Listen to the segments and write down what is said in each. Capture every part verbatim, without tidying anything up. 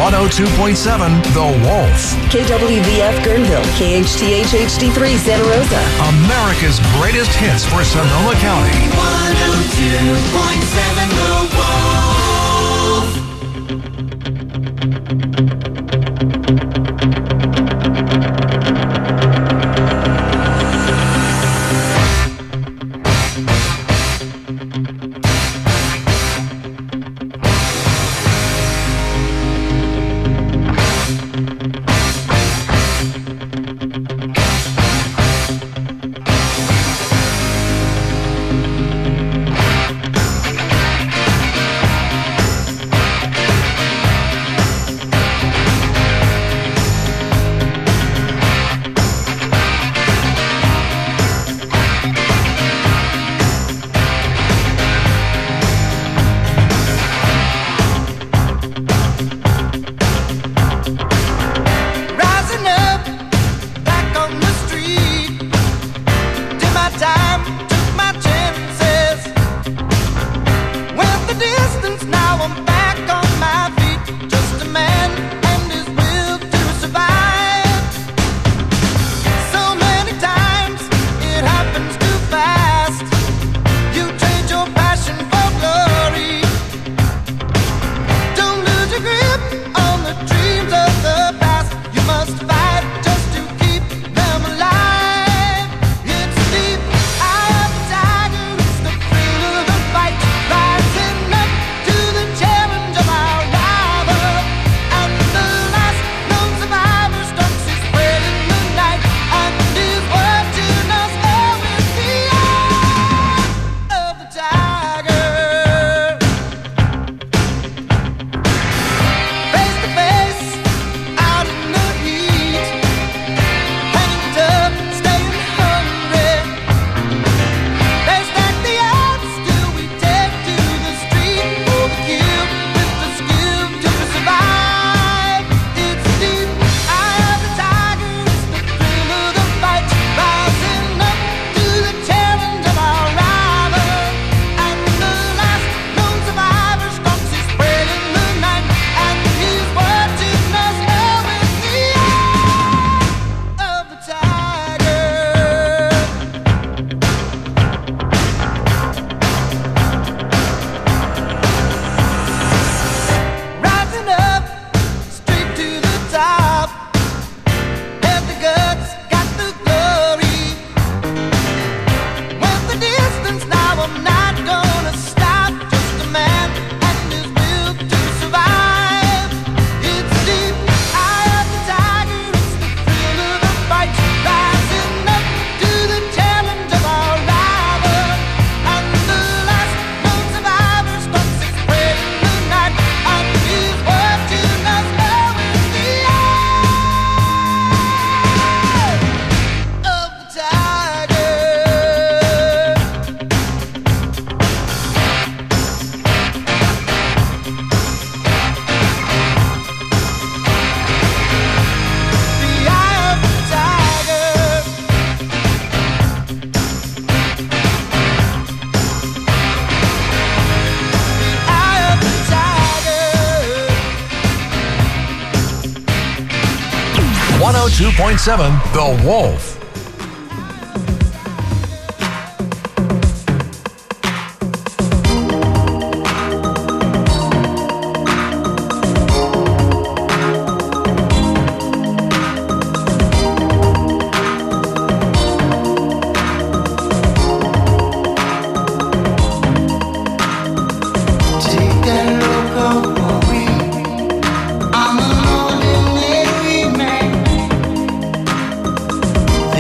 one oh two point seven The Wolf. K W V F Guerneville, K H T H H D three Santa Rosa. America's greatest hits for Sonoma County. one oh two point seven The Wolf. one oh two point seven The Wolf. I'm an ordinary man.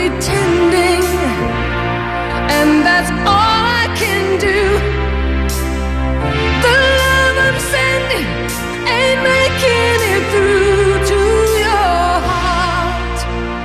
pretending, and that's all I can do. The love I'm sending ain't making it through to your heart.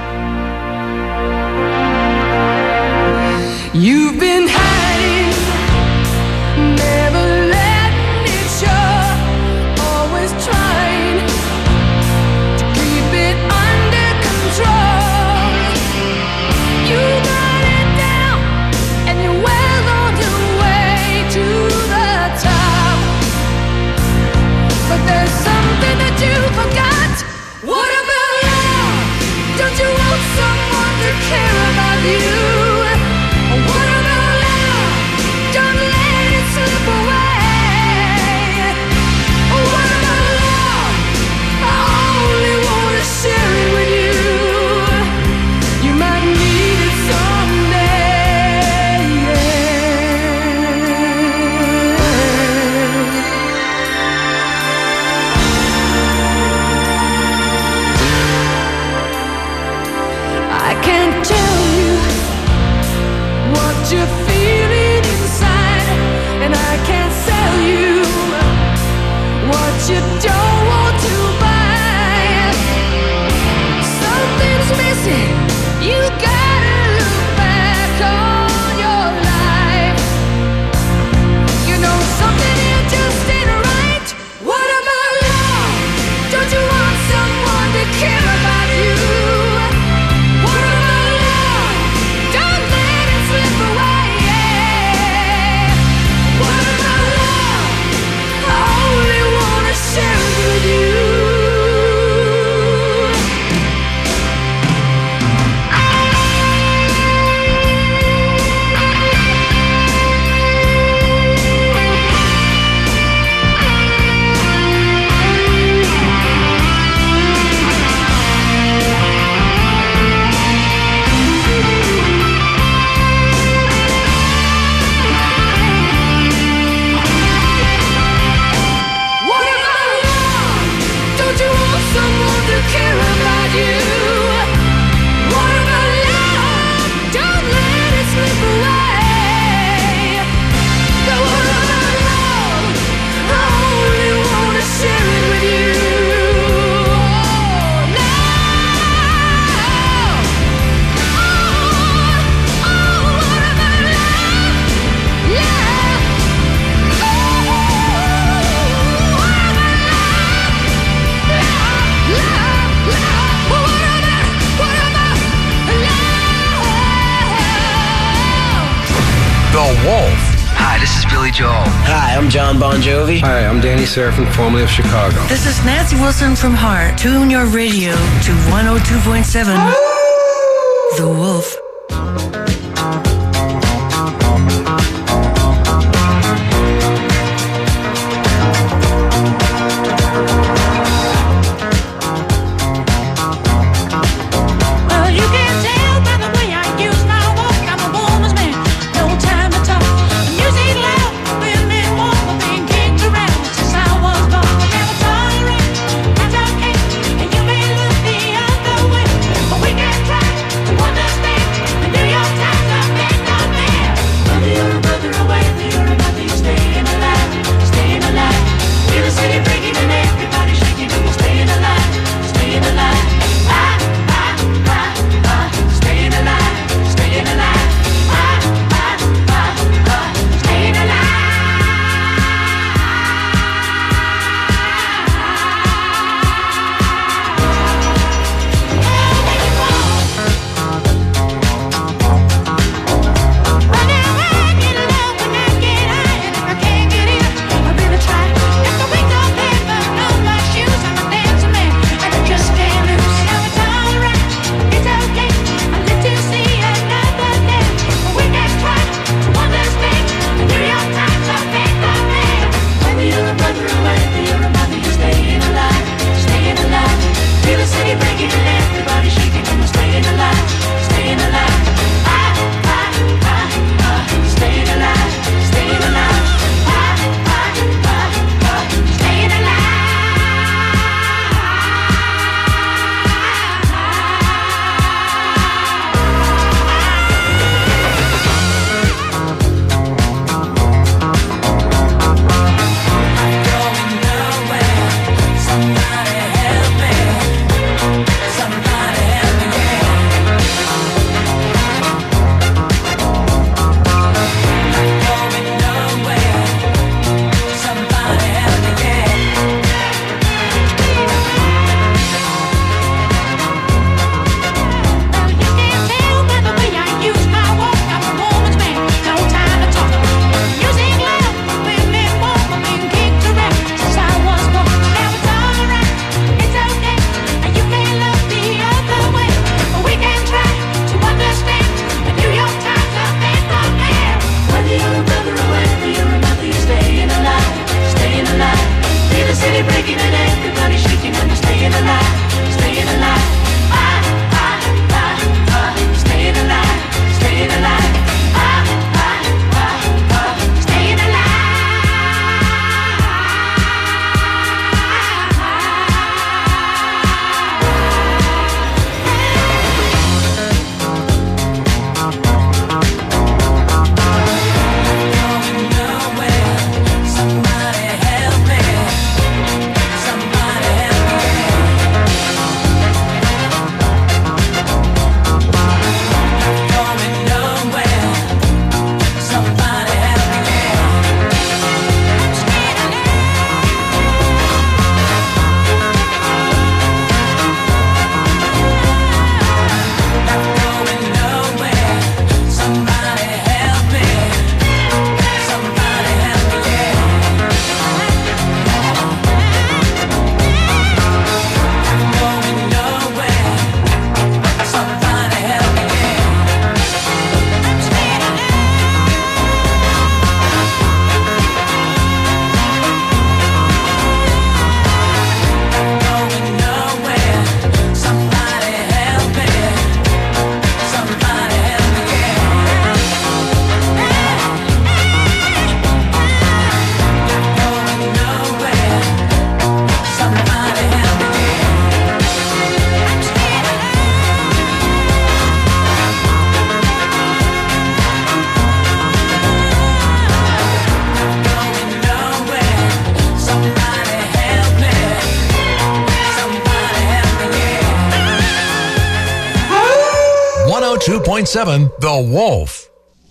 You've been hiding, never letting it show, always trying to keep it under control. You got it down, and you're well on your way to the top. But there's something that you forgot. What about love? Don't you want someone to care about you? What about love? Don't let it slip away. What about love? I only want to share it with you. You might need it someday. I can't tell you what you're feeling inside, and I can't sell you what you don't want to buy. Something's missing. You gotta look back on your life. You know something here just ain't right. What about love? Don't you want someone to care about you? What about love? Don't let it slip away. What about love? I only wanna share it with you. What about love? Don't you want someone to care about you? What about love? Don't let it slip away. But what about love? I only wanna share it with you. Oh, love. Oh, oh, what about love? Love. Oh, what about love? Love, love. Well, what about, what about love? The Wolf. Hi, this is Billy Joel. Hi, I'm John Bon Jovi. Hi, I'm Danny Serafin, formerly of Chicago. This is Nancy Wilson from Heart. Tune your radio to one oh two point seven. The Wolf. Well, you can tell by the way I use my walk, I'm a woman's man. No time to talk. Music loud, women walk, being kicked around since I was born. Never tolerate, that's okay. And you may look the other way, but we can try to understand. two point seven The Wolf.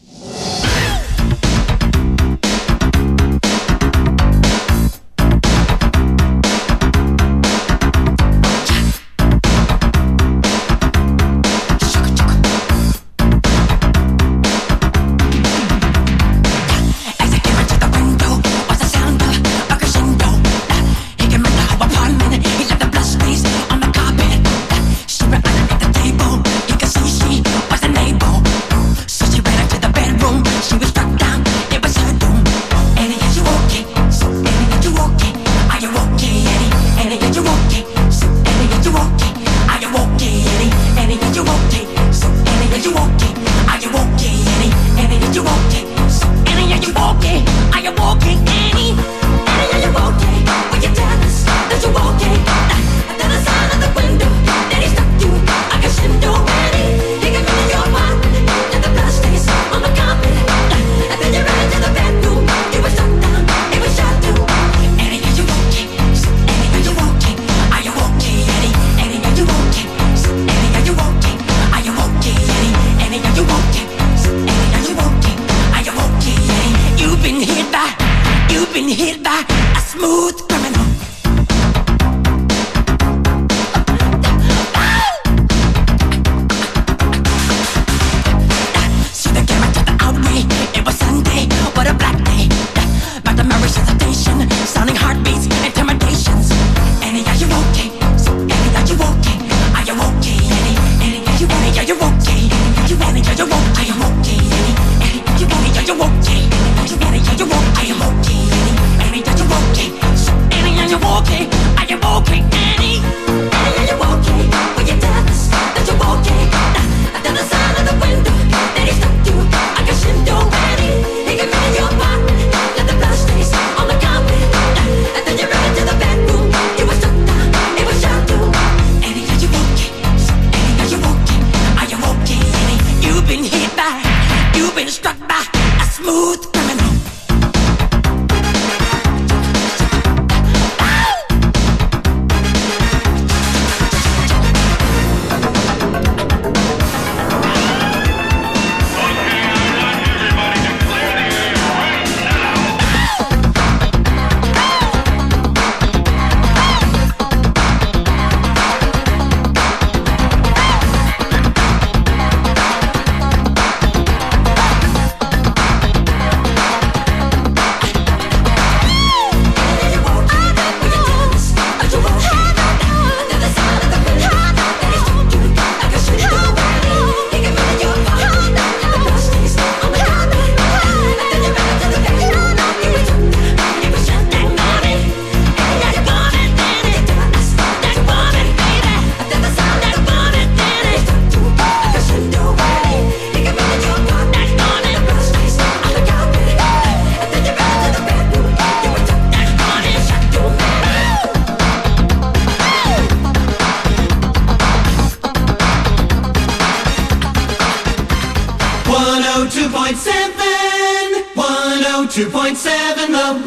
two point seven The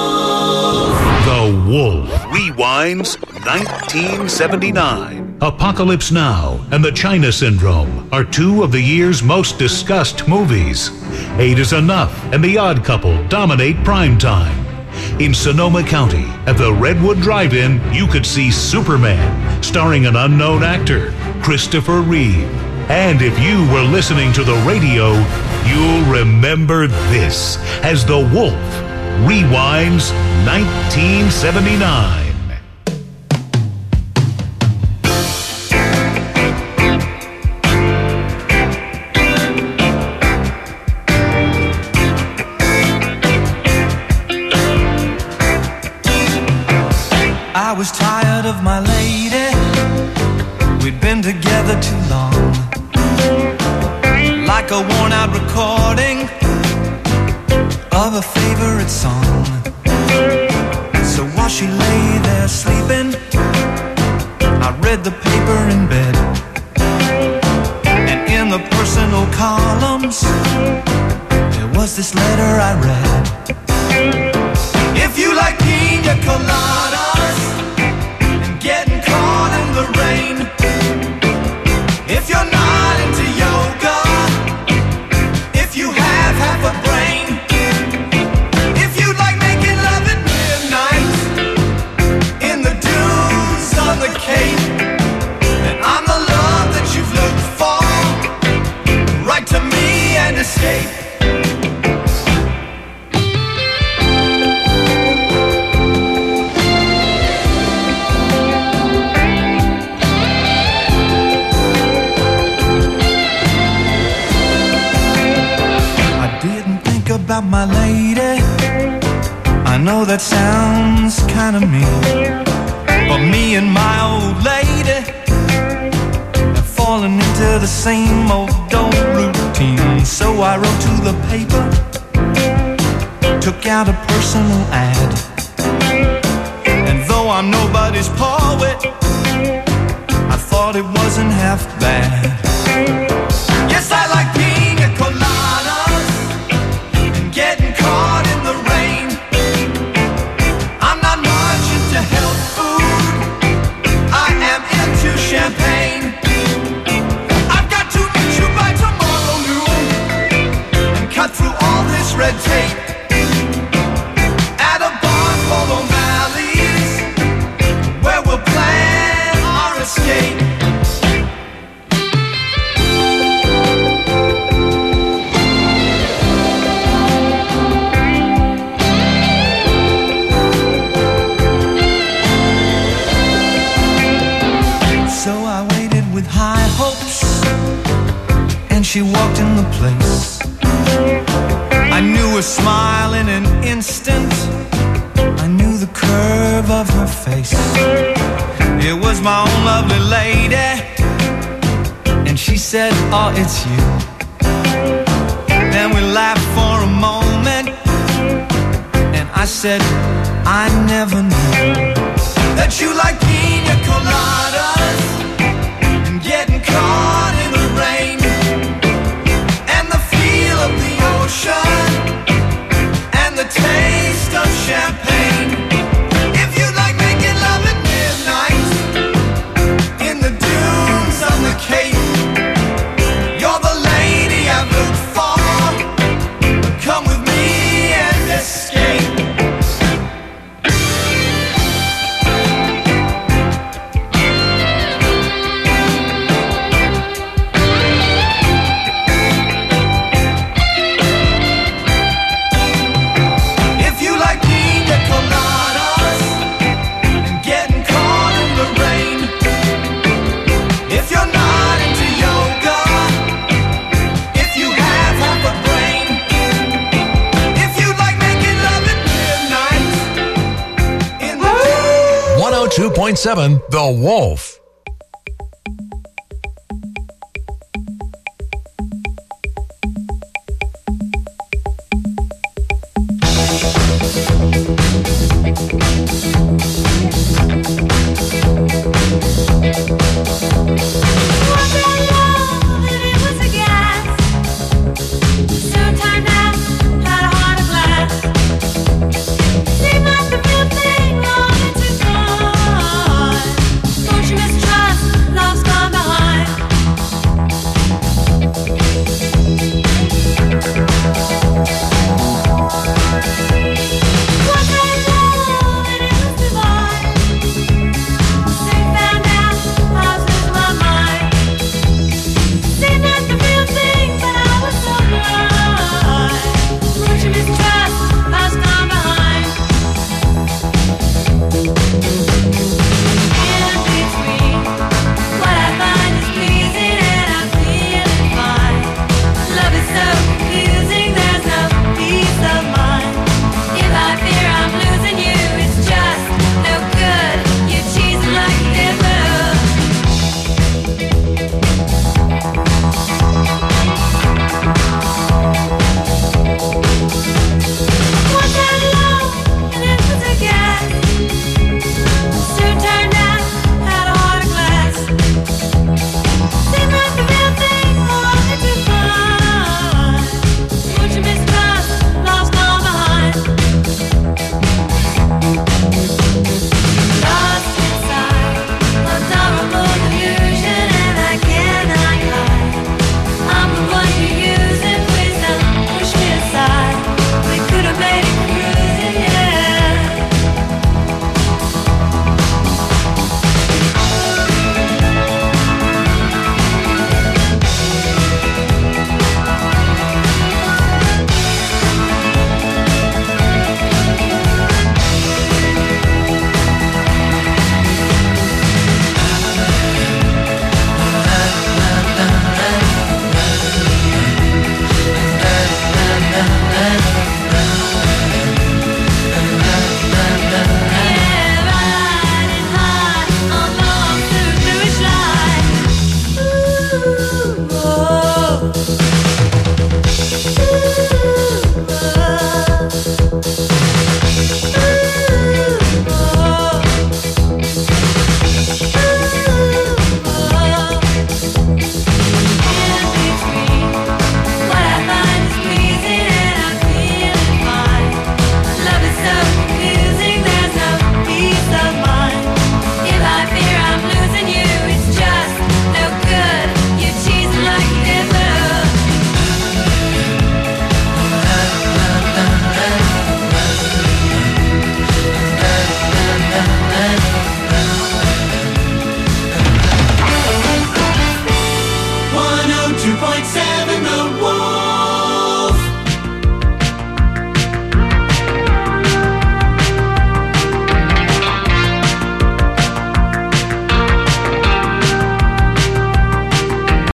Wolf. The Wolf rewinds nineteen seventy-nine. Apocalypse Now and The China Syndrome are two of the year's most discussed movies. Eight is Enough and The Odd Couple dominate primetime. In Sonoma County, at the Redwood Drive-In, you could see Superman, starring an unknown actor, Christopher Reeve. And if you were listening to the radio, you'll remember this as The Wolf rewinds nineteen seventy-nine. I was tired of my lady. We'd been together too long. Like a worn-out recording of a favorite song. So while she lay there sleeping, I read the paper in bed. And in the personal columns, there was this letter I read. If you like pina coladas and getting caught in the rain, if you're not into yoga about my lady. I know that sounds kind of mean, but me and my old lady have fallen into the same old old routine. So I wrote to the paper, took out a personal ad, and though I'm nobody's poet, I thought it wasn't half bad. Yes, I like pina coladas and getting caught in the rain. I'm not much into health food, I am into champagne. I've got to meet you by tomorrow noon and cut through all this red tape at a bar called O'Malley's, where we'll plan our escape. She walked in the place. I knew her smile in an instant. I knew the curve of her face. It was my own lovely lady, and she said, oh, it's you. Then we laughed for a moment, and I said, I never knew that you like pina coladas and getting caught in the rain, of the ocean and the taste of champagne. If you like making love at midnight in the dunes of the Cape, you're the lady I've looked for. Come with me and escape. one oh two point seven The Wolf. Don't you miss two point seven.